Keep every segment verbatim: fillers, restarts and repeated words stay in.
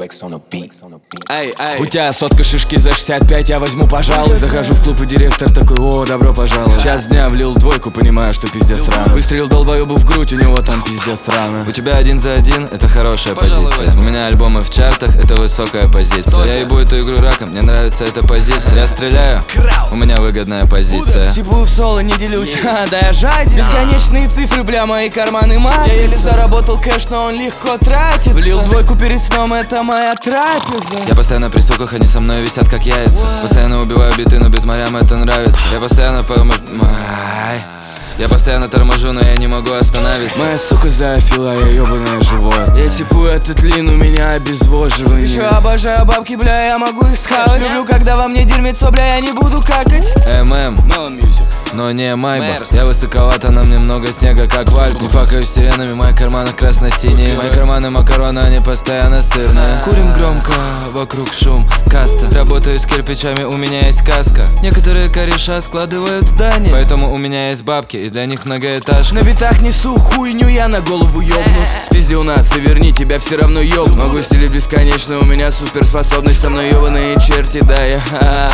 Эй, эй. У тебя сотка шишки за шестьдесят пять, я возьму, пожалуй. Захожу в клуб и директор такой: о, добро пожаловать. Час дня влил двойку, понимаю, что пиздец рано. Выстрелил долбоебу в грудь, у него там пиздец рано. У тебя один за один, это хорошая позиция. У меня альбомы в чартах, это высокая позиция. Я ебу эту игру раком, мне нравится эта позиция. Я стреляю, у меня выгодная позиция. Типу в соло не делюсь, да я жать. Бесконечные цифры, бля, мои карманы матрицы. Я еле заработал кэш, но он легко тратится. Влил двойку перед сном, это моя трапеза. Я постоянно при суках, они со мной висят как яйца. Постоянно убиваю биты, но битмарям это нравится. Я постоянно пом... Я постоянно торможу, но я не могу остановиться. Моя сука зоофила, я ёбаное живот. Я типу этот лин, у меня обезвоживание. Еще обожаю бабки, бля, я могу их схавать. Люблю, когда во мне дерьмецо, бля, я не буду какать. ММ, но не Майбах. Я высоковато, на мне много снега, как в Альпах. Не факаю сиренами, мои карманы красно-синие. Мои карманы макароны, они постоянно сырные. Курим громко, вокруг шум, каста. Работаю с кирпичами, у меня есть каска. Некоторые кореша складывают здания, поэтому у меня есть бабки, и для них многоэтажка. На битах несу хуйню, я на голову ёбну. Спиздил нас и верни, тебя все равно ёбну. Могу стилить бесконечно, у меня суперспособность. Со мной ёбаные черти, да я.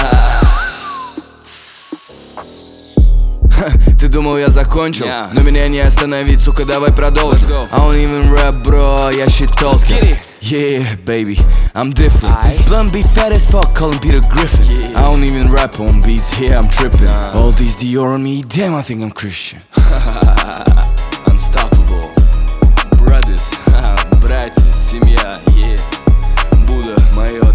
Ты думал, я закончил? Yeah. Но меня не остановить, сука, давай продолжим. I don't even rap, bro, я shit talking. Yeah, baby, I'm different. This blunt be fat as fuck, call him Peter Griffin. Yeah. I don't even rap on beats, yeah, I'm tripping. Nah. All these Dior on me, damn, I think I'm Christian. Unstoppable. Brothers, братья, семья, yeah. Будда, моё